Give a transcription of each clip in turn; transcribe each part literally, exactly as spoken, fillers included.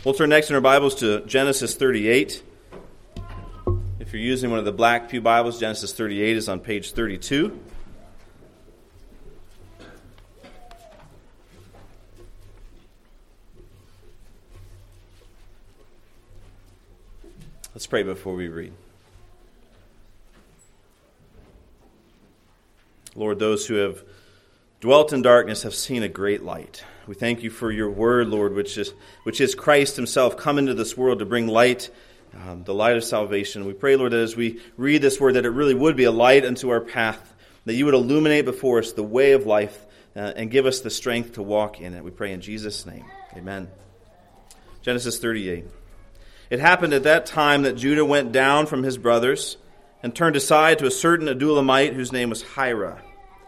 We'll turn next in our Bibles to Genesis thirty-eight. If you're using one of the black pew Bibles, Genesis thirty-eight is on page thirty-two. Let's pray before we read. Lord, those who have dwelt in darkness have seen a great light. We thank you for your word, Lord, which is which is Christ himself come into this world to bring light, um, the light of salvation. We pray, Lord, that as we read this word, that it really would be a light unto our path, that you would illuminate before us the way of life uh, and give us the strength to walk in it. We pray in Jesus' name. Amen. Genesis thirty-eight. It happened at that time that Judah went down from his brothers and turned aside to a certain Adulamite whose name was Hira.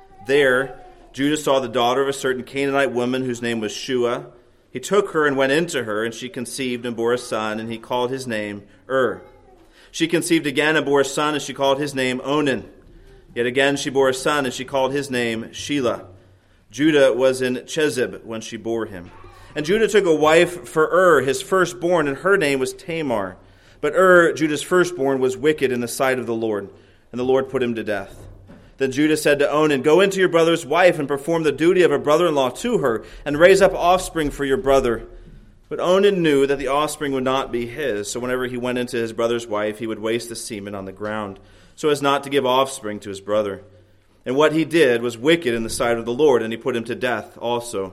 There, Judah saw the daughter of a certain Canaanite woman whose name was Shua. He took her and went into her, and she conceived and bore a son, and he called his name Ur. She conceived again and bore a son, and she called his name Onan. Yet again she bore a son, and she called his name Shelah. Judah was in Chezib when she bore him. And Judah took a wife for Ur, his firstborn, and her name was Tamar. But Ur, Judah's firstborn, was wicked in the sight of the Lord, and the Lord put him to death. Then Judah said to Onan, "Go into your brother's wife and perform the duty of a brother-in-law to her, and raise up offspring for your brother." But Onan knew that the offspring would not be his, so whenever he went into his brother's wife, he would waste the semen on the ground, so as not to give offspring to his brother. And what he did was wicked in the sight of the Lord, and he put him to death also.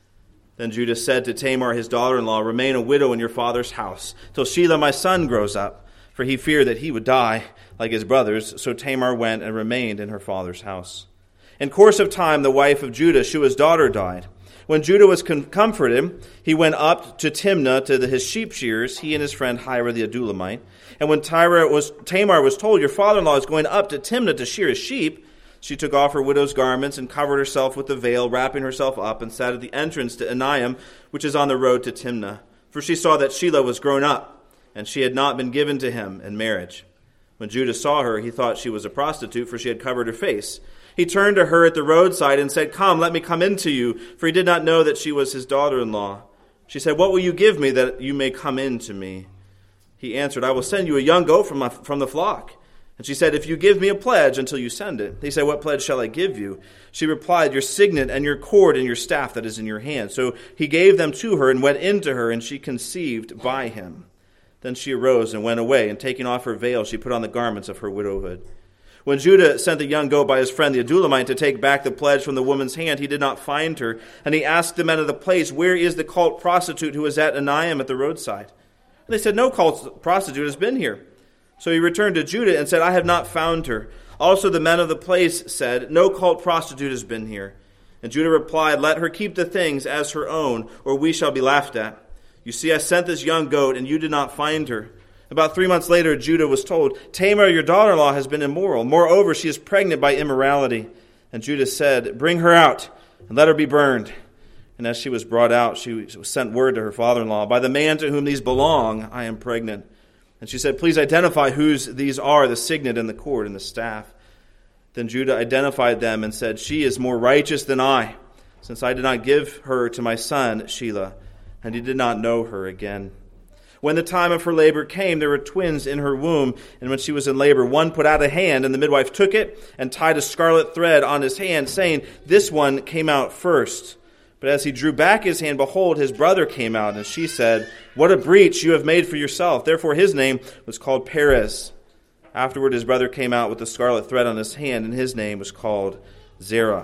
Then Judah said to Tamar, his daughter-in-law, "Remain a widow in your father's house, till Shelah my son grows up," for he feared that he would die like his brothers. So Tamar went and remained in her father's house. In course of time, the wife of Judah, Shua's daughter, died. When Judah was com- comforted, he went up to Timnah to the, his sheep shearers, he and his friend Hira the Adulamite. And when Tyra was, Tamar was told, "Your father-in-law is going up to Timnah to shear his sheep," she took off her widow's garments and covered herself with the veil, wrapping herself up, and sat at the entrance to Enaim, which is on the road to Timnah. For she saw that Shelah was grown up, and she had not been given to him in marriage. When Judah saw her, he thought she was a prostitute, for she had covered her face. He turned to her at the roadside and said, "Come, let me come in to you," for he did not know that she was his daughter-in-law. She said, "What will you give me that you may come in to me?" He answered, "I will send you a young goat from, my, from the flock." And she said, "If you give me a pledge until you send it." He said, "What pledge shall I give you?" She replied, "Your signet and your cord and your staff that is in your hand." So he gave them to her and went into her, and she conceived by him. Then she arose and went away, and taking off her veil, she put on the garments of her widowhood. When Judah sent the young goat by his friend the Adulamite to take back the pledge from the woman's hand, he did not find her. And he asked the men of the place, "Where is the cult prostitute who was at Enaim at the roadside?" And they said, "No cult prostitute has been here." So he returned to Judah and said, "I have not found her." Also the men of the place said, "No cult prostitute has been here." And Judah replied, "Let her keep the things as her own, or we shall be laughed at. You see, I sent this young goat, and you did not find her." About three months later, Judah was told, "Tamar, your daughter-in-law, has been immoral. Moreover, she is pregnant by immorality." And Judah said, "Bring her out, and let her be burned." And as she was brought out, she sent word to her father-in-law, "By the man to whom these belong, I am pregnant." And she said, "Please identify whose these are, the signet and the cord and the staff." Then Judah identified them and said, "She is more righteous than I, since I did not give her to my son Shelah." And he did not know her again. When the time of her labor came, there were twins in her womb. And when she was in labor, one put out a hand, and the midwife took it and tied a scarlet thread on his hand, saying, "This one came out first." But as he drew back his hand, behold, his brother came out. And she said, "What a breach you have made for yourself." Therefore his name was called Perez. Afterward his brother came out with the scarlet thread on his hand, and his name was called Zerah.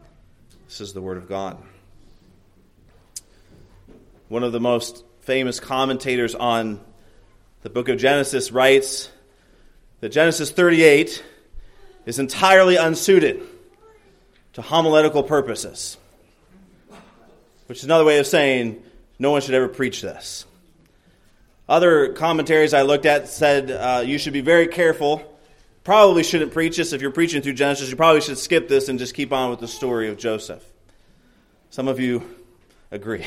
This is the word of God. One of the most famous commentators on the book of Genesis writes that Genesis thirty-eight is entirely unsuited to homiletical purposes, which is another way of saying no one should ever preach this. Other commentaries I looked at said uh, you should be very careful. Probably shouldn't preach this. If you're preaching through Genesis, you probably should skip this and just keep on with the story of Joseph. Some of you agree.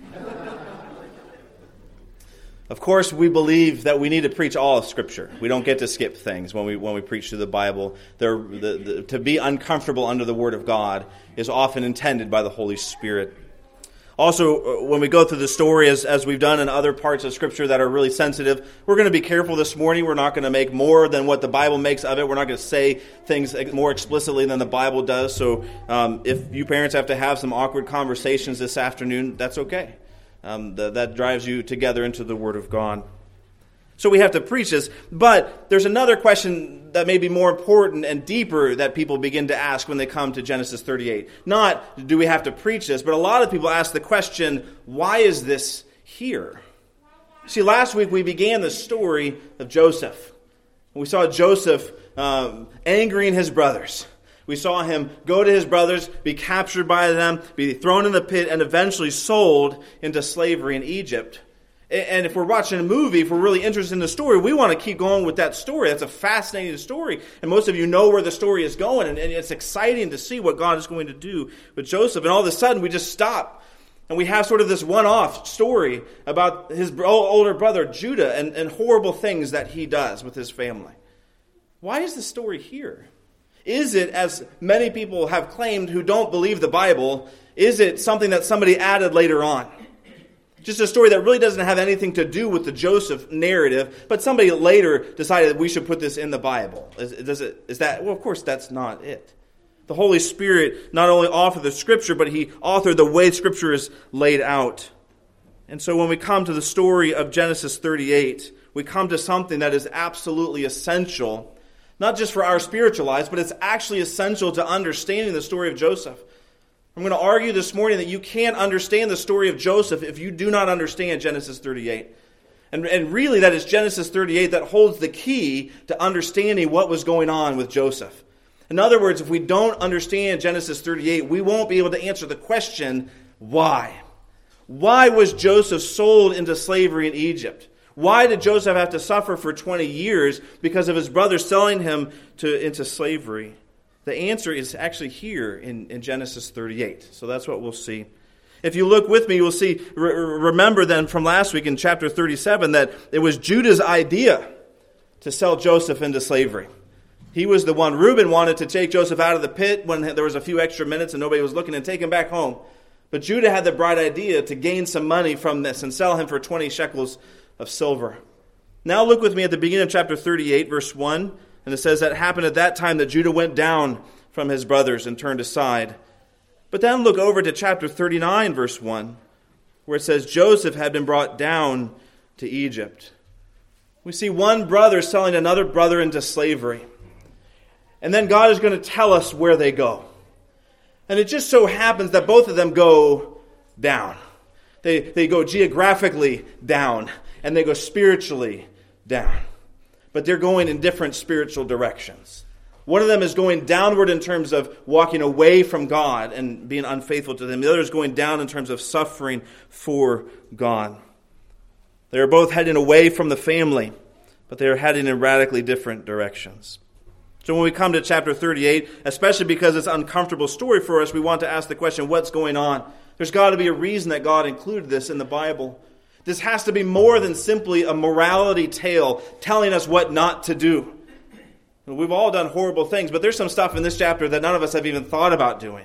Of course, we believe that we need to preach all of Scripture. We don't get to skip things when we when we preach through the Bible. The, the, to be uncomfortable under the Word of God is often intended by the Holy Spirit. Also, when we go through the story, as, as we've done in other parts of Scripture that are really sensitive, we're going to be careful this morning. We're not going to make more than what the Bible makes of it. We're not going to say things more explicitly than the Bible does. So um, if you parents have to have some awkward conversations this afternoon, that's okay. Um, the, that drives you together into the Word of God. So we have to preach this. But there's another question that may be more important and deeper that people begin to ask when they come to Genesis thirty-eight. Not, do we have to preach this? But a lot of people ask the question, why is this here? See, last week we began the story of Joseph. We saw Joseph um, angering his brothers. We saw him go to his brothers, be captured by them, be thrown in the pit, and eventually sold into slavery in Egypt. And if we're watching a movie, if we're really interested in the story, we want to keep going with that story. That's a fascinating story. And most of you know where the story is going. And it's exciting to see what God is going to do with Joseph. And all of a sudden, we just stop. And we have sort of this one-off story about his older brother, Judah, and, and horrible things that he does with his family. Why is the story here? Is it, as many people have claimed who don't believe the Bible, is it something that somebody added later on? Just a story that really doesn't have anything to do with the Joseph narrative, but somebody later decided that we should put this in the Bible. Is, does it, is that? Well, of course, that's not it. The Holy Spirit not only authored the Scripture, but He authored the way Scripture is laid out. And so when we come to the story of Genesis thirty-eight, we come to something that is absolutely essential, not just for our spiritual lives, but it's actually essential to understanding the story of Joseph. I'm going to argue this morning that you can't understand the story of Joseph if you do not understand Genesis thirty-eight. And, and really that is Genesis thirty-eight that holds the key to understanding what was going on with Joseph. In other words, if we don't understand Genesis thirty-eight, we won't be able to answer the question, why? Why was Joseph sold into slavery in Egypt? Why did Joseph have to suffer for twenty years because of his brothers selling him to into slavery? The answer is actually here in, in Genesis thirty-eight. So that's what we'll see. If you look with me, you will see, re- remember then from last week in chapter thirty-seven that it was Judah's idea to sell Joseph into slavery. He was the one. Reuben wanted to take Joseph out of the pit when there was a few extra minutes and nobody was looking and take him back home. But Judah had the bright idea to gain some money from this and sell him for twenty shekels of silver. Now look with me at the beginning of chapter thirty-eight, verse one. And it says that happened at that time that Judah went down from his brothers and turned aside. But then look over to chapter thirty-nine, verse one, where it says Joseph had been brought down to Egypt. We see one brother selling another brother into slavery. And then God is going to tell us where they go. And it just so happens that both of them go down. They, they go geographically down, and they go spiritually down. But they're going in different spiritual directions. One of them is going downward in terms of walking away from God and being unfaithful to them. The other is going down in terms of suffering for God. They are both heading away from the family, but they are heading in radically different directions. So when we come to chapter thirty-eight, especially because it's an uncomfortable story for us, we want to ask the question, what's going on? There's got to be a reason that God included this in the Bible. This has to be more than simply a morality tale telling us what not to do. We've all done horrible things, but there's some stuff in this chapter that none of us have even thought about doing.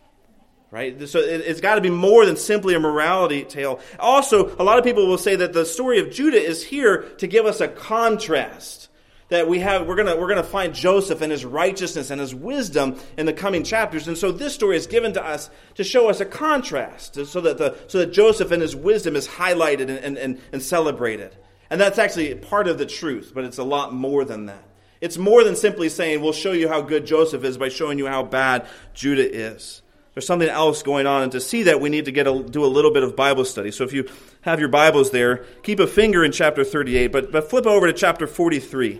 Right? So it's got to be more than simply a morality tale. Also, a lot of people will say that the story of Judah is here to give us a contrast. That we have, we're gonna we're gonna find Joseph and his righteousness and his wisdom in the coming chapters, and so this story is given to us to show us a contrast, so that the so that Joseph and his wisdom is highlighted and and, and celebrated, and that's actually part of the truth, but it's a lot more than that. It's more than simply saying we'll show you how good Joseph is by showing you how bad Judah is. There's something else going on, and to see that we need to get a, do a little bit of Bible study. So if you have your Bibles there, keep a finger in chapter thirty-eight, but but flip over to chapter forty-three.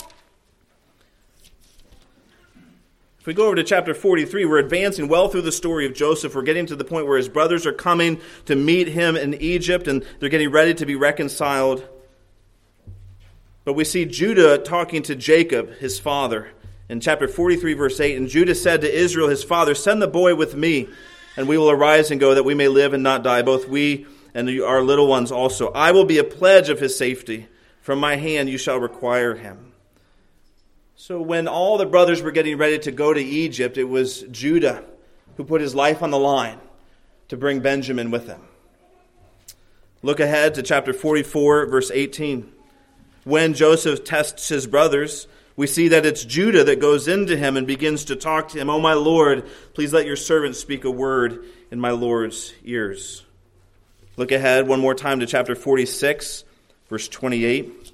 If we go over to chapter forty-three, we're advancing well through the story of Joseph. We're getting to the point where his brothers are coming to meet him in Egypt, and they're getting ready to be reconciled. But we see Judah talking to Jacob, his father, in chapter forty-three, verse eight. And Judah said to Israel, his father, send the boy with me, and we will arise and go, that we may live and not die, both we and our little ones also. I will be a pledge of his safety. From my hand you shall require him. So when all the brothers were getting ready to go to Egypt, it was Judah who put his life on the line to bring Benjamin with him. Look ahead to chapter forty-four, verse eighteen. When Joseph tests his brothers, we see that it's Judah that goes into him and begins to talk to him. "Oh, my Lord, please let your servant speak a word in my Lord's ears." Look ahead one more time to chapter forty-six, verse twenty-eight.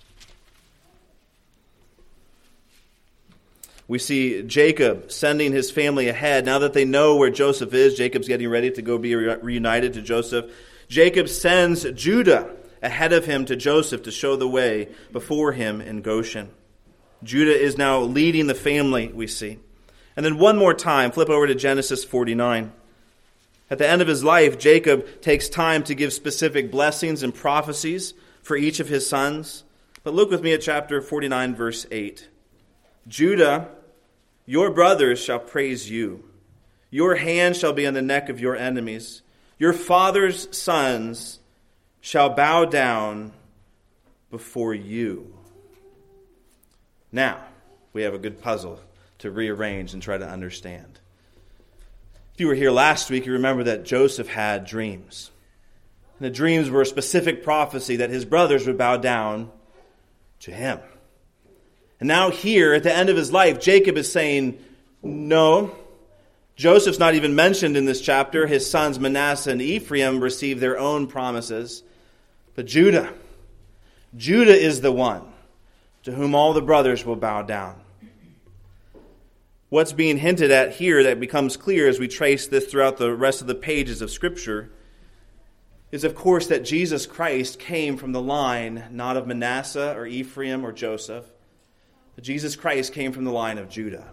We see Jacob sending his family ahead. Now that they know where Joseph is, Jacob's getting ready to go be reunited to Joseph. Jacob sends Judah ahead of him to Joseph to show the way before him in Goshen. Judah is now leading the family, we see. And then one more time, flip over to Genesis forty-nine. At the end of his life, Jacob takes time to give specific blessings and prophecies for each of his sons. But look with me at chapter forty-nine, verse eight. "Judah, your brothers shall praise you. Your hand shall be on the neck of your enemies. Your father's sons shall bow down before you." Now, we have a good puzzle to rearrange and try to understand. If you were here last week, you remember that Joseph had dreams. And the dreams were a specific prophecy that his brothers would bow down to him. And now here, at the end of his life, Jacob is saying, no, Joseph's not even mentioned in this chapter. His sons Manasseh and Ephraim receive their own promises. But Judah, Judah is the one to whom all the brothers will bow down. What's being hinted at here that becomes clear as we trace this throughout the rest of the pages of Scripture is, of course, that Jesus Christ came from the line not of Manasseh or Ephraim or Joseph, but Jesus Christ came from the line of Judah.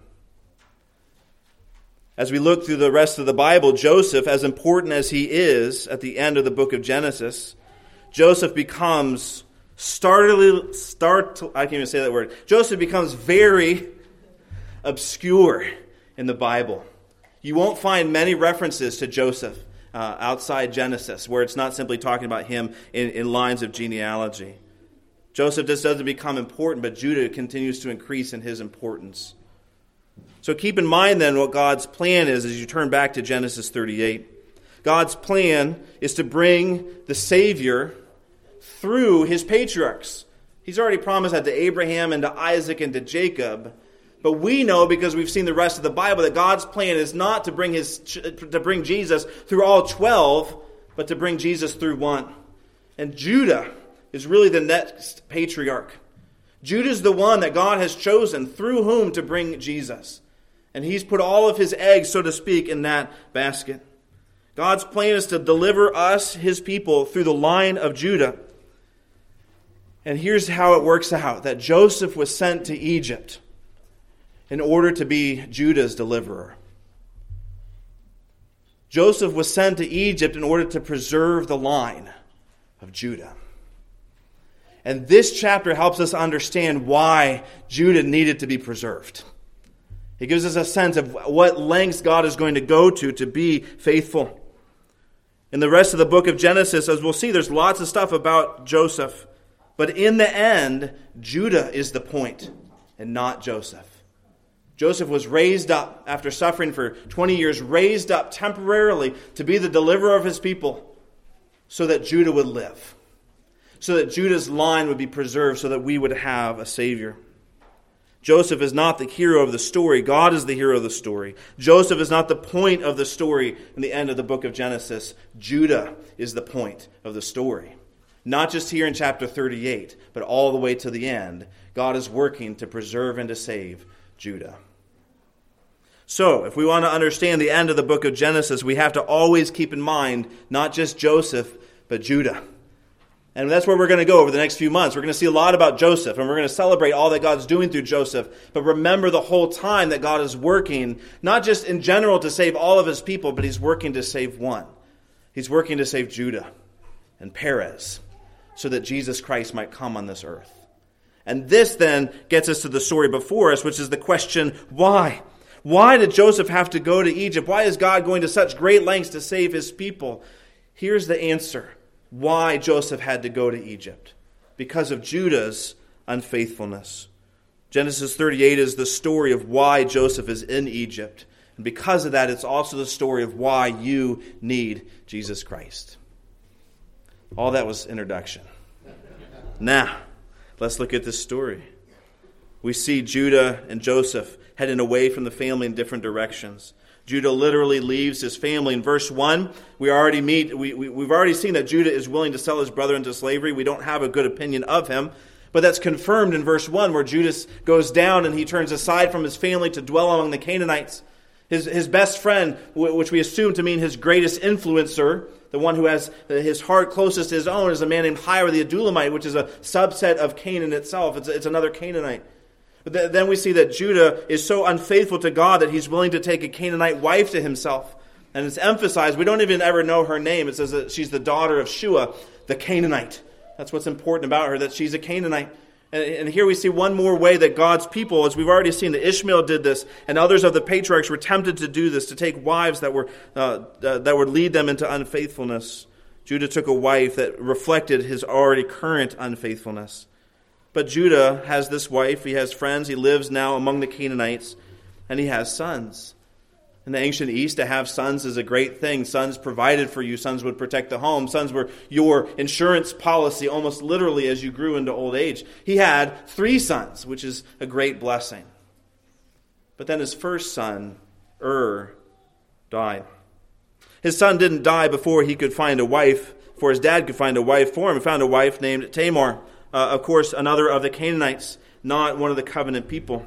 As we look through the rest of the Bible, Joseph, as important as he is at the end of the book of Genesis, Joseph becomes startlingly, start, I can't even say that word. Joseph becomes very obscure in the Bible. You won't find many references to Joseph uh, outside Genesis, where it's not simply talking about him in, in lines of genealogy. Joseph just doesn't become important, but Judah continues to increase in his importance. So keep in mind then what God's plan is as you turn back to Genesis thirty-eight. God's plan is to bring the Savior through his patriarchs. He's already promised that to Abraham and to Isaac and to Jacob. But we know, because we've seen the rest of the Bible, that God's plan is not to bring his to bring Jesus through all twelve, but to bring Jesus through one. And Judah is really the next patriarch. Judah's the one that God has chosen through whom to bring Jesus. And he's put all of his eggs, so to speak, in that basket. God's plan is to deliver us, his people, through the line of Judah. And here's how it works out, that Joseph was sent to Egypt in order to be Judah's deliverer. Joseph was sent to Egypt in order to preserve the line of Judah. And this chapter helps us understand why Judah needed to be preserved. It gives us a sense of what lengths God is going to go to to be faithful. In the rest of the book of Genesis, as we'll see, there's lots of stuff about Joseph. But in the end, Judah is the point and not Joseph. Joseph was raised up after suffering for twenty years, raised up temporarily to be the deliverer of his people so that Judah would live. So that Judah's line would be preserved so that we would have a Savior. Joseph is not the hero of the story. God is the hero of the story. Joseph is not the point of the story in the end of the book of Genesis. Judah is the point of the story. Not just here in chapter thirty-eight, but all the way to the end. God is working to preserve and to save Judah. So, if we want to understand the end of the book of Genesis, we have to always keep in mind not just Joseph, but Judah. And that's where we're going to go over the next few months. We're going to see a lot about Joseph, and we're going to celebrate all that God's doing through Joseph. But remember the whole time that God is working, not just in general to save all of his people, but he's working to save one. He's working to save Judah and Perez, so that Jesus Christ might come on this earth. And this then gets us to the story before us, which is the question, why? Why did Joseph have to go to Egypt? Why is God going to such great lengths to save his people? Here's the answer. Why Joseph had to go to Egypt. Because of Judah's unfaithfulness. Genesis thirty-eight is the story of why Joseph is in Egypt. And because of that, it's also the story of why you need Jesus Christ. All that was introduction. Now, let's look at this story. We see Judah and Joseph heading away from the family in different directions. Judah literally leaves his family. In verse one, we already meet, we, we, we've already seen that Judah is willing to sell his brother into slavery. We don't have a good opinion of him. But that's confirmed in verse one, where Judas goes down and he turns aside from his family to dwell among the Canaanites. His, his best friend, which we assume to mean his greatest influencer, the one who has his heart closest to his own, is a man named Hira the Adullamite, which is a subset of Canaan itself. It's, it's another Canaanite. But then we see that Judah is so unfaithful to God that he's willing to take a Canaanite wife to himself. And it's emphasized, we don't even ever know her name. It says that she's the daughter of Shua, the Canaanite. That's what's important about her, that she's a Canaanite. And, and here we see one more way that God's people, as we've already seen, that Ishmael did this, and others of the patriarchs were tempted to do this, to take wives that were uh, uh, that would lead them into unfaithfulness. Judah took a wife that reflected his already current unfaithfulness. But Judah has this wife, he has friends, he lives now among the Canaanites, and he has sons. In the ancient East, to have sons is a great thing. Sons provided for you. Sons would protect the home. Sons were your insurance policy almost literally as you grew into old age. He had three sons, which is a great blessing. But then his first son, Ur, died. His son didn't die before he could find a wife, before his dad could find a wife for him. He found a wife named Tamar. Uh, of course, another of the Canaanites, not one of the covenant people.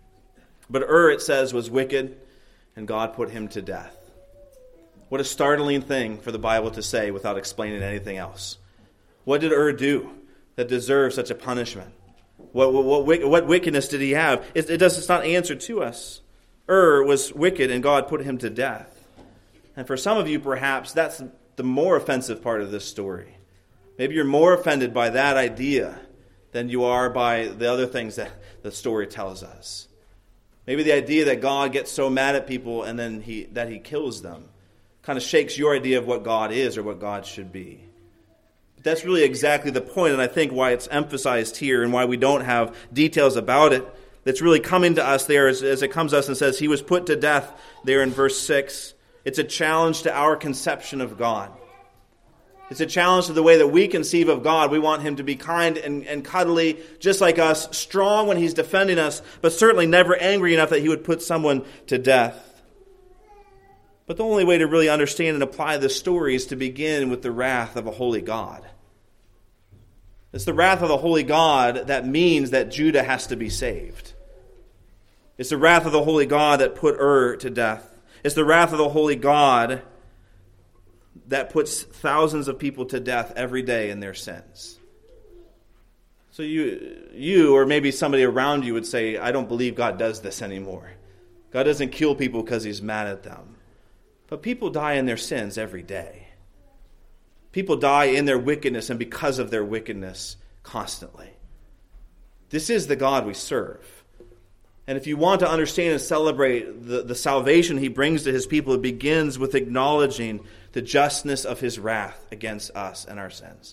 But Ur, it says, was wicked, and God put him to death. What a startling thing for the Bible to say without explaining anything else. What did Ur do that deserved such a punishment? What, what, what, what wickedness did he have? It, it does, it's not answered to us. Ur was wicked, and God put him to death. And for some of you, perhaps, that's the more offensive part of this story. Maybe you're more offended by that idea than you are by the other things that the story tells us. Maybe the idea that God gets so mad at people and then he that he kills them kind of shakes your idea of what God is or what God should be. But that's really exactly the point, and I think why it's emphasized here and why we don't have details about it. That's really coming to us there as, as it comes to us and says he was put to death there in verse six. It's a challenge to our conception of God. It's a challenge to the way that we conceive of God. We want him to be kind and, and cuddly, just like us, strong when he's defending us, but certainly never angry enough that he would put someone to death. But the only way to really understand and apply this story is to begin with the wrath of a holy God. It's the wrath of the holy God that means that Judah has to be saved. It's the wrath of the holy God that put Ur to death. It's the wrath of the holy God that puts thousands of people to death every day in their sins. So you, you or maybe somebody around you would say, I don't believe God does this anymore. God doesn't kill people because he's mad at them. But people die in their sins every day. People die in their wickedness and because of their wickedness constantly. This is the God we serve. And if you want to understand and celebrate the, the salvation he brings to his people, it begins with acknowledging the justness of his wrath against us and our sins.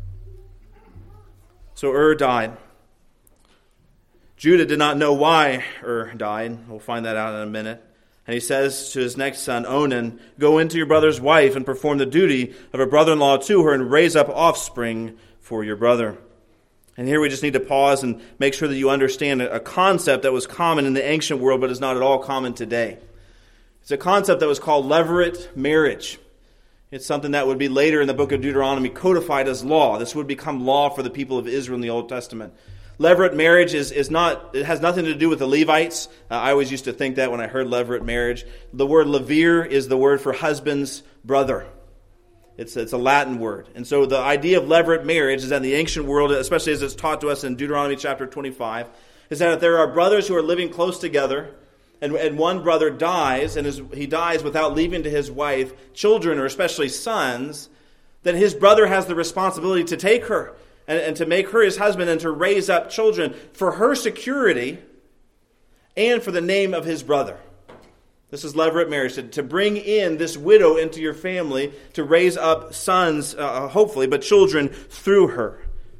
So Ur died. Judah did not know why Ur died. We'll find that out in a minute. And he says to his next son, Onan, go into your brother's wife and perform the duty of a brother-in-law to her and raise up offspring for your brother. And here we just need to pause and make sure that you understand a concept that was common in the ancient world but is not at all common today. It's a concept that was called levirate marriage. It's something that would be later in the book of Deuteronomy codified as law. This would become law for the people of Israel in the Old Testament. Levirate marriage is, is not, it has nothing to do with the Levites. Uh, I always used to think that when I heard levirate marriage. The word levir is the word for husband's brother. It's, it's a Latin word. And so the idea of levirate marriage is that in the ancient world, especially as it's taught to us in Deuteronomy chapter twenty-five, is that if there are brothers who are living close together, and, and one brother dies, and his, he dies without leaving to his wife children, or especially sons, then his brother has the responsibility to take her, and, and to make her his husband, and to raise up children for her security, and for the name of his brother. This is levirate marriage, to, to bring in this widow into your family, to raise up sons, uh, hopefully, but children through her.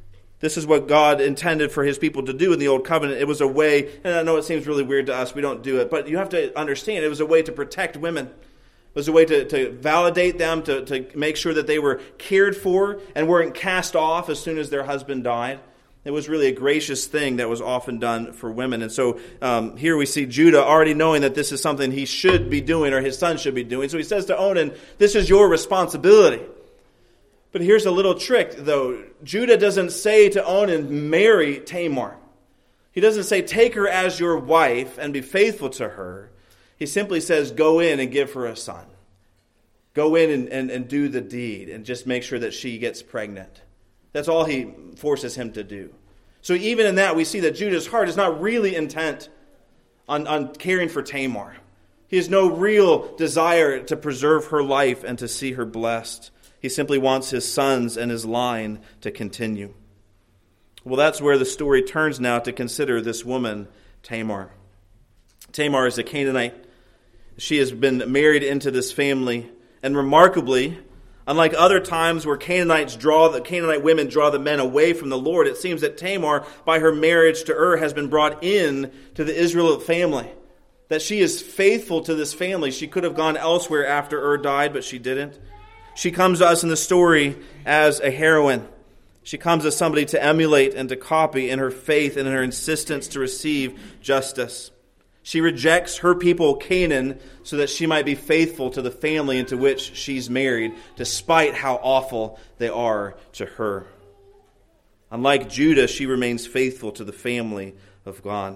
This is what God intended for his people to do in the Old Covenant. It was a way, and I know it seems really weird to us, we don't do it, but you have to understand it was a way to protect women. It was a way to, to validate them, to, to make sure that they were cared for and weren't cast off as soon as their husband died. It was really a gracious thing that was often done for women. And so um, here we see Judah already knowing that this is something he should be doing or his son should be doing. So he says to Onan, this is your responsibility. But here's a little trick, though. Judah doesn't say to Onan, marry Tamar. He doesn't say, take her as your wife and be faithful to her. He simply says, go in and give her a son. Go in and, and, and do the deed and just make sure that she gets pregnant. That's all he forces him to do. So even in that, we see that Judah's heart is not really intent on, on caring for Tamar. He has no real desire to preserve her life and to see her blessed. He simply wants his sons and his line to continue. Well, that's where the story turns now to consider this woman, Tamar. Tamar is a Canaanite. She has been married into this family. And remarkably, unlike other times where Canaanites draw the Canaanite women draw the men away from the Lord, it seems that Tamar, by her marriage to Ur, has been brought in to the Israelite family. That she is faithful to this family. She could have gone elsewhere after Ur died, but she didn't. She comes to us in the story as a heroine. She comes as somebody to emulate and to copy in her faith and in her insistence to receive justice. She rejects her people, Canaan, so that she might be faithful to the family into which she's married, despite how awful they are to her. Unlike Judah, she remains faithful to the family of God.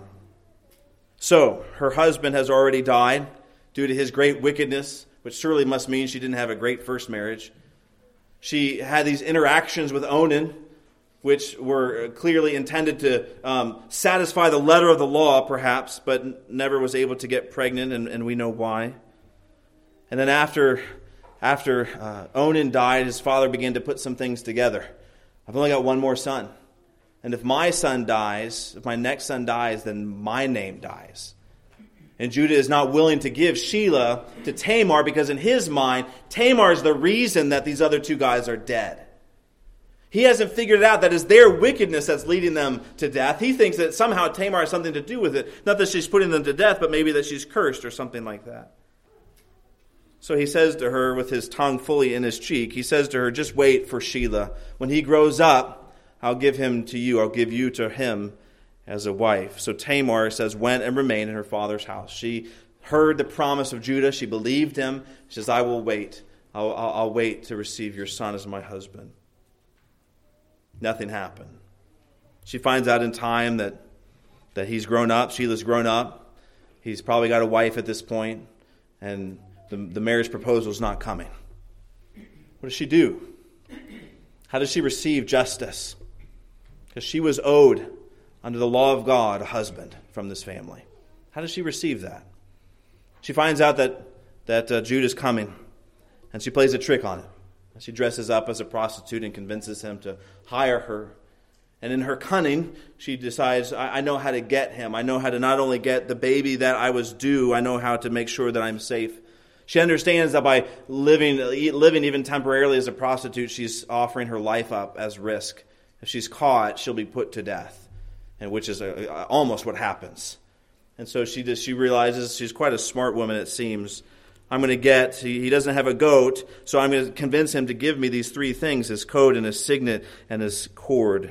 So, her husband has already died due to his great wickedness, which surely must mean she didn't have a great first marriage. She had these interactions with Onan, which were clearly intended to um, satisfy the letter of the law, perhaps, but never was able to get pregnant, and, and we know why. And then after, after uh, Onan died, his father began to put some things together. I've only got one more son. And if my son dies, if my next son dies, then my name dies. And Judah is not willing to give Shelah to Tamar because in his mind, Tamar is the reason that these other two guys are dead. He hasn't figured it out that it's their wickedness that's leading them to death. He thinks that somehow Tamar has something to do with it. Not that she's putting them to death, but maybe that she's cursed or something like that. So he says to her with his tongue fully in his cheek, he says to her, just wait for Shelah. When he grows up, I'll give him to you. I'll give you to him as a wife. So Tamar, says, went and remained in her father's house. She heard the promise of Judah. She believed him. She says, I will wait. I'll, I'll, I'll wait to receive your son as my husband. Nothing happened. She finds out in time that, that he's grown up. Shelah's grown up. He's probably got a wife at this point, and the, the marriage proposal is not coming. What does she do? How does she receive justice? Because she was owed, under the law of God, a husband from this family. How does she receive that? She finds out that, that uh, Judah's coming, and she plays a trick on it. She dresses up as a prostitute and convinces him to hire her. And in her cunning, she decides, I, I know how to get him. I know how to not only get the baby that I was due, I know how to make sure that I'm safe. She understands that by living, living even temporarily as a prostitute, she's offering her life up as risk. If she's caught, she'll be put to death, and which is a, a, almost what happens. And so she does, she realizes she's quite a smart woman, it seems. I'm going to get, he, he doesn't have a goat, so I'm going to convince him to give me these three things, his coat and his signet and his cord.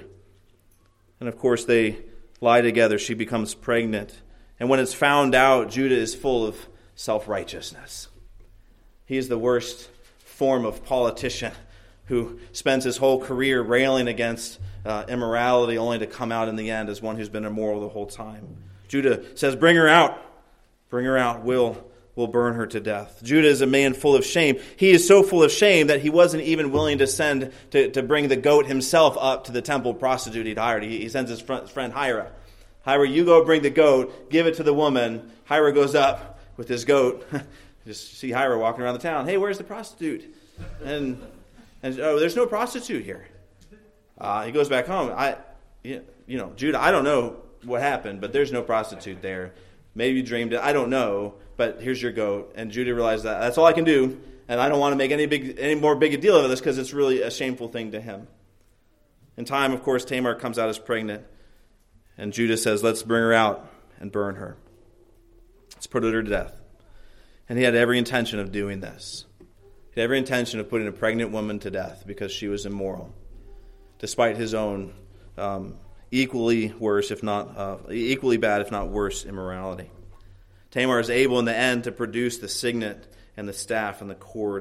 And of course they lie together. She becomes pregnant. And when it's found out, Judah is full of self-righteousness. He is the worst form of politician who spends his whole career railing against uh, immorality only to come out in the end as one who's been immoral the whole time. Judah says, bring her out. Bring her out. We'll will burn her to death. Judah is a man full of shame. He is so full of shame that he wasn't even willing to send to, to bring the goat himself up to the temple prostitute he'd hired. He, he sends his friend, friend Hira. Hira, you go bring the goat, give it to the woman. Hira goes up with his goat. Just see Hira walking around the town. Hey, where's the prostitute? And and oh, there's no prostitute here. Uh, he goes back home. I, you know, Judah, I don't know what happened, but there's no prostitute there. Maybe you dreamed it. I don't know. But here's your goat. And Judah realized that that's all I can do. And I don't want to make any big, any more big a deal of this because it's really a shameful thing to him. In time, of course, Tamar comes out as pregnant, and Judah says, let's bring her out and burn her. Let's put her to death. And he had every intention of doing this. He had every intention of putting a pregnant woman to death because she was immoral, despite his own um, equally worse, if not uh, equally bad, if not worse, immorality. Tamar is able in the end to produce the signet and the staff and the cord,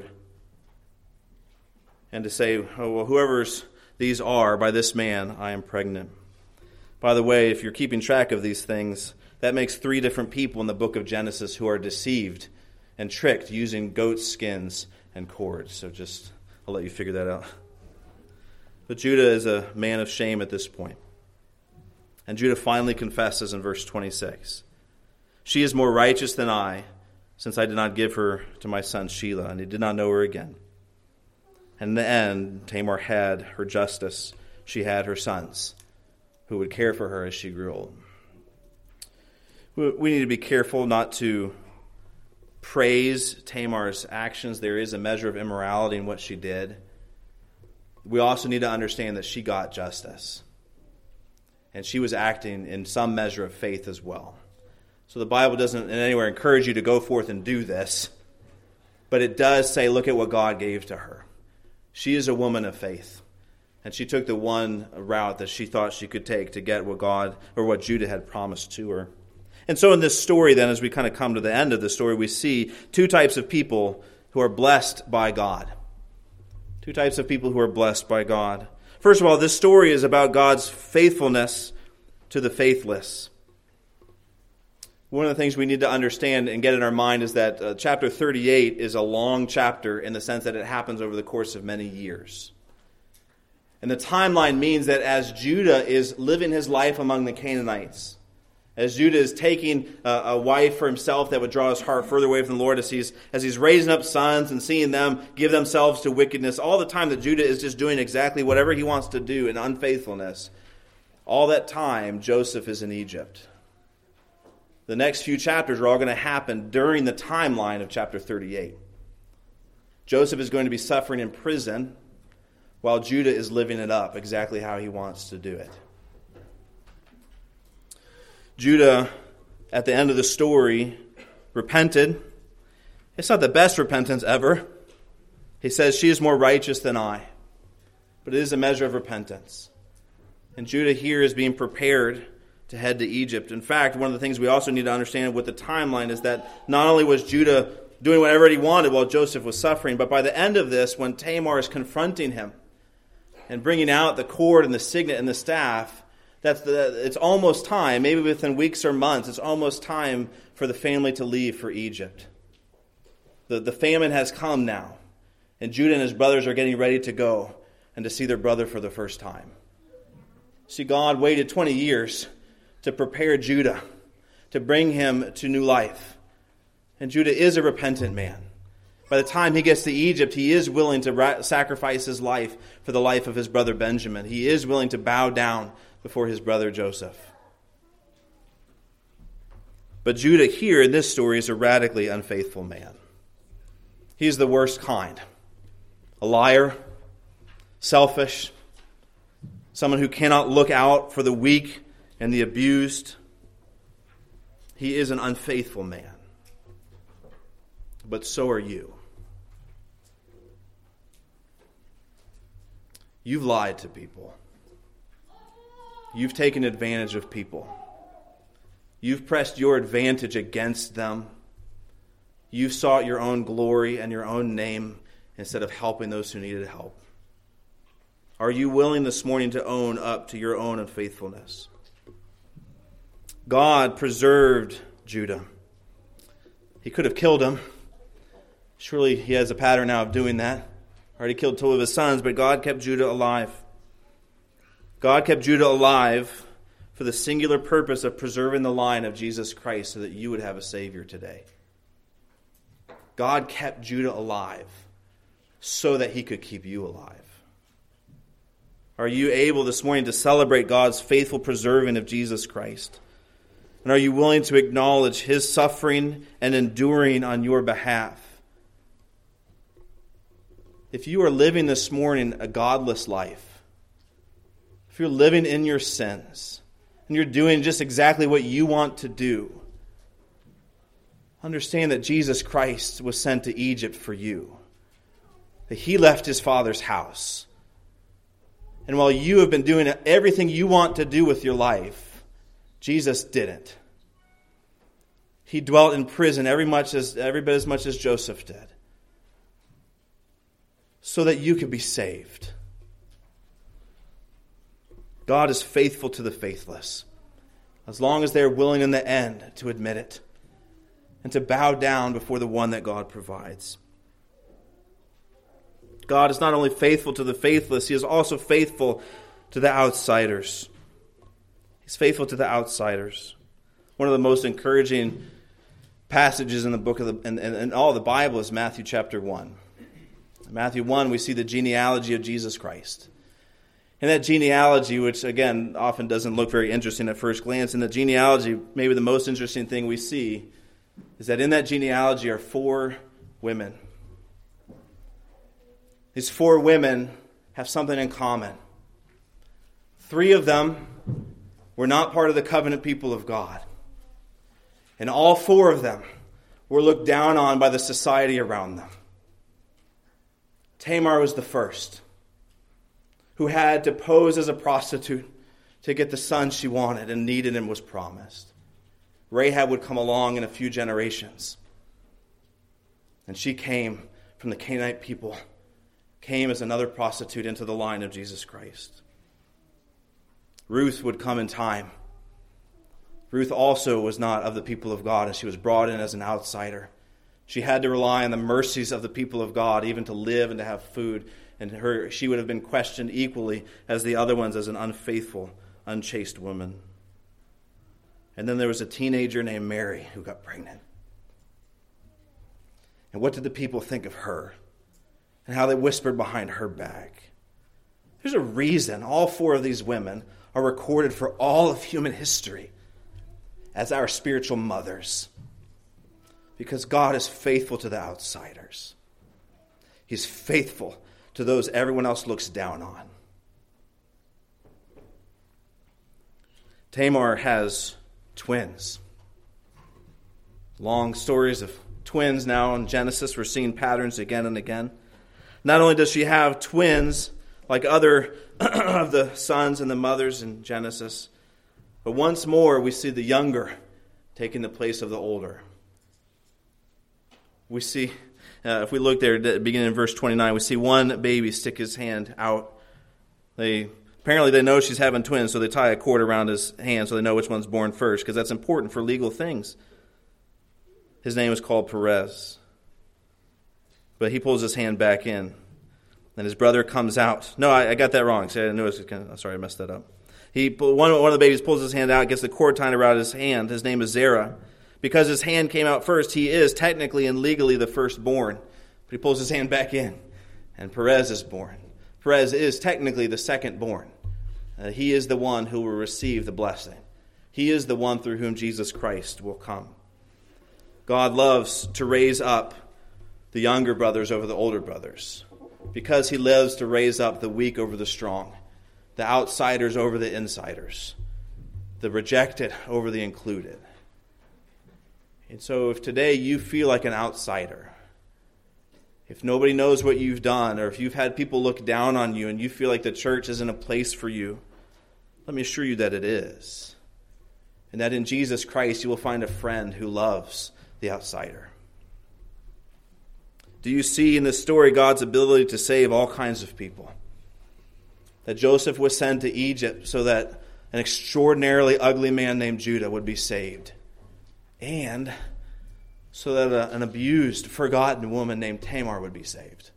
and to say, oh, well, whoever's these are, by this man I am pregnant. By the way, if you're keeping track of these things, that makes three different people in the book of Genesis who are deceived and tricked using goat skins and cords. So just, I'll let you figure that out. But Judah is a man of shame at this point. And Judah finally confesses in verse twenty-six. She is more righteous than I, since I did not give her to my son Shelah, and he did not know her again. And in the end, Tamar had her justice. She had her sons, who would care for her as she grew old. We need to be careful not to praise Tamar's actions. There is a measure of immorality in what she did. We also need to understand that she got justice. And she was acting in some measure of faith as well. So the Bible doesn't in any way encourage you to go forth and do this. But it does say, look at what God gave to her. She is a woman of faith. And she took the one route that she thought she could take to get what God or what Judah had promised to her. And so in this story then, as we kind of come to the end of the story, we see two types of people who are blessed by God. Two types of people who are blessed by God. First of all, this story is about God's faithfulness to the faithless. One of the things we need to understand and get in our mind is that uh, chapter thirty-eight is a long chapter in the sense that it happens over the course of many years. And the timeline means that as Judah is living his life among the Canaanites, as Judah is taking a, a wife for himself that would draw his heart further away from the Lord, as he's, as he's raising up sons and seeing them give themselves to wickedness, all the time that Judah is just doing exactly whatever he wants to do in unfaithfulness, all that time Joseph is in Egypt. The next few chapters are all going to happen during the timeline of chapter thirty-eight. Joseph is going to be suffering in prison while Judah is living it up exactly how he wants to do it. Judah, at the end of the story, repented. It's not the best repentance ever. He says, she is more righteous than I. But it is a measure of repentance. And Judah here is being prepared to head to Egypt. In fact, one of the things we also need to understand with the timeline is that not only was Judah doing whatever he wanted while Joseph was suffering, but by the end of this, when Tamar is confronting him and bringing out the cord and the signet and the staff, that's the, it's almost time, maybe within weeks or months, it's almost time for the family to leave for Egypt. The, the famine has come now, and Judah and his brothers are getting ready to go and to see their brother for the first time. See, God waited twenty years to prepare Judah, to bring him to new life. And Judah is a repentant man. By the time he gets to Egypt, he is willing to ra- sacrifice his life for the life of his brother Benjamin. He is willing to bow down before his brother Joseph. But Judah here in this story is a radically unfaithful man. He's the worst kind. A liar, selfish, someone who cannot look out for the weak and the abused. He is an unfaithful man. But so are you. You've lied to people. You've taken advantage of people. You've pressed your advantage against them. You've sought your own glory and your own name instead of helping those who needed help. Are you willing this morning to own up to your own unfaithfulness? God preserved Judah. He could have killed him. Surely he has a pattern now of doing that. Already killed two of his sons, but God kept Judah alive. God kept Judah alive for the singular purpose of preserving the line of Jesus Christ so that you would have a Savior today. God kept Judah alive so that he could keep you alive. Are you able this morning to celebrate God's faithful preserving of Jesus Christ? And are you willing to acknowledge his suffering and enduring on your behalf? If you are living this morning a godless life, if you're living in your sins, and you're doing just exactly what you want to do, understand that Jesus Christ was sent to Egypt for you. That he left his Father's house. And while you have been doing everything you want to do with your life, Jesus didn't. He dwelt in prison every much as every bit as much as Joseph did, so that you could be saved. God is faithful to the faithless, as long as they are willing in the end to admit it and to bow down before the one that God provides. God is not only faithful to the faithless, he is also faithful to the outsiders. He's faithful to the outsiders. One of the most encouraging passages in the book of the, in, in, in all of the Bible is Matthew chapter one. In Matthew one, we see the genealogy of Jesus Christ. And that genealogy, which again often doesn't look very interesting at first glance, in the genealogy, maybe the most interesting thing we see is that in that genealogy are four women. These four women have something in common. Three of them were not part of the covenant people of God. And all four of them were looked down on by the society around them. Tamar was the first, who had to pose as a prostitute to get the son she wanted and needed and was promised. Rahab would come along in a few generations. And she came from the Canaanite people, came as another prostitute into the line of Jesus Christ. Ruth would come in time. Ruth also was not of the people of God, and she was brought in as an outsider. She had to rely on the mercies of the people of God, even to live and to have food. And her, she would have been questioned equally as the other ones as an unfaithful, unchaste woman. And then there was a teenager named Mary who got pregnant. And what did the people think of her? And how they whispered behind her back. There's a reason all four of these women are recorded for all of human history as our spiritual mothers. Because God is faithful to the outsiders. He's faithful to those everyone else looks down on. Tamar has twins. Long stories of twins now in Genesis. We're seeing patterns again and again. Not only does she have twins like other of the sons and the mothers in Genesis, but once more we see the younger taking the place of the older. We see, uh, if we look there, beginning in verse twenty-nine, we see one baby stick his hand out. They apparently they know she's having twins, so they tie a cord around his hand so they know which one's born first, because that's important for legal things. His name is called Perez. But he pulls his hand back in. And his brother comes out. No, I, I got that wrong. See, I knew it was kind of, sorry, I messed that up. He one, one of the babies pulls his hand out, gets the cord tied around his hand. His name is Zerah. Because his hand came out first, he is technically and legally the firstborn. But he pulls his hand back in, and Perez is born. Perez is technically the secondborn. Uh, he is the one who will receive the blessing. He is the one through whom Jesus Christ will come. God loves to raise up the younger brothers over the older brothers, because he loves to raise up the weak over the strong, the outsiders over the insiders, the rejected over the included. And so if today you feel like an outsider, if nobody knows what you've done, or if you've had people look down on you and you feel like the church isn't a place for you, let me assure you that it is. And that in Jesus Christ you will find a friend who loves the outsider. Do you see in this story God's ability to save all kinds of people? That Joseph was sent to Egypt so that an extraordinarily ugly man named Judah would be saved. And so that a, an abused, forgotten woman named Tamar would be saved.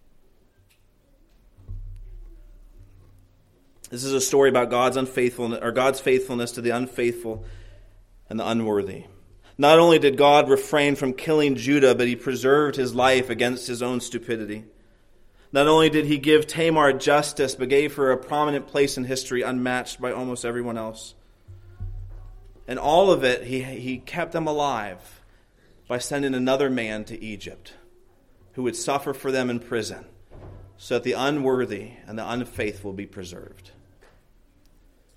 This is a story about God's unfaithfulness, or God's faithfulness to the unfaithful and the unworthy. Not only did God refrain from killing Judah, but he preserved his life against his own stupidity. Not only did he give Tamar justice, but gave her a prominent place in history unmatched by almost everyone else. And all of it, he, he kept them alive by sending another man to Egypt who would suffer for them in prison so that the unworthy and the unfaithful be preserved.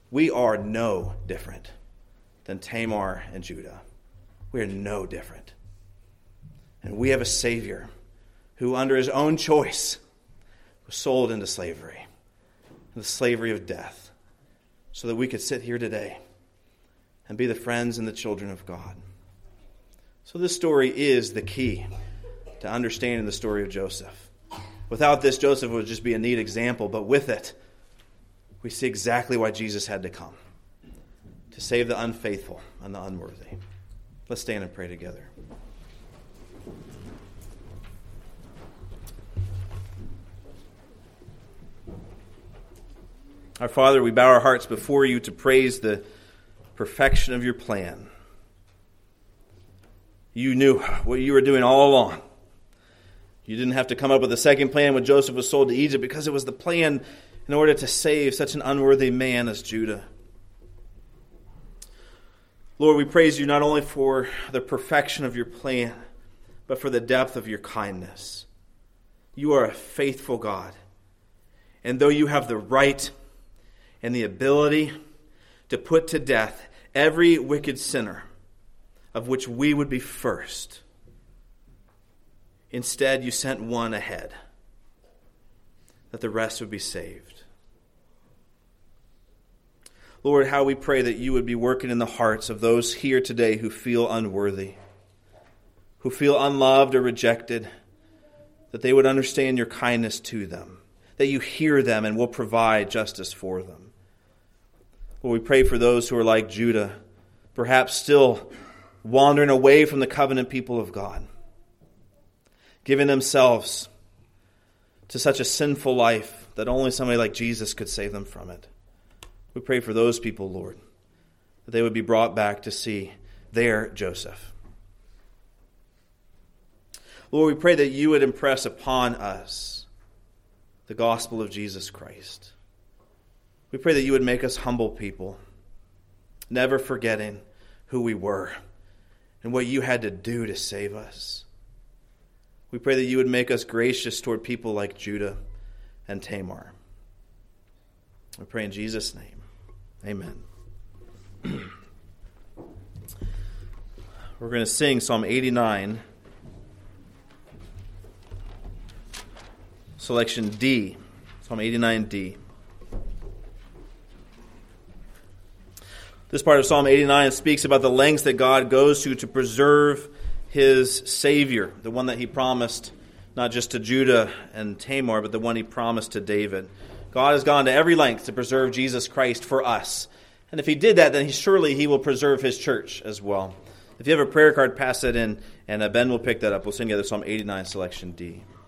we are no different than Tamar and Judah. We are no different. And we have a Savior who, under his own choice, was sold into slavery, the slavery of death, so that we could sit here today and be the friends and the children of God. So this story is the key to understanding the story of Joseph. Without this, Joseph would just be a neat example, but with it, we see exactly why Jesus had to come, to save the unfaithful and the unworthy. Let's stand and pray together. Our Father, we bow our hearts before you to praise the perfection of your plan. You knew what you were doing all along. You didn't have to come up with a second plan when Joseph was sold to Egypt, because it was the plan in order to save such an unworthy man as Judah. Lord, we praise you not only for the perfection of your plan, but for the depth of your kindness. You are a faithful God. And though you have the right and the ability to put to death every wicked sinner, of which we would be first, instead you sent one ahead, that the rest would be saved. Lord, how we pray that you would be working in the hearts of those here today who feel unworthy, who feel unloved or rejected, that they would understand your kindness to them, that you hear them and will provide justice for them. Lord, we pray for those who are like Judah, perhaps still wandering away from the covenant people of God, giving themselves to such a sinful life that only somebody like Jesus could save them from it. We pray for those people, Lord, that they would be brought back to see their Joseph. Lord, we pray that you would impress upon us the gospel of Jesus Christ. We pray that you would make us humble people, never forgetting who we were and what you had to do to save us. We pray that you would make us gracious toward people like Judah and Tamar. We pray in Jesus' name. Amen. We're going to sing Psalm eighty-nine, selection D. Psalm eighty-nine D. This part of Psalm eighty-nine speaks about the lengths that God goes to to preserve his Savior, the one that he promised not just to Judah and Tamar, but the one he promised to David. God has gone to every length to preserve Jesus Christ for us. And if he did that, then he, surely he will preserve his church as well. If you have a prayer card, pass it in, and Ben will pick that up. We'll sing together Psalm eighty-nine, selection D.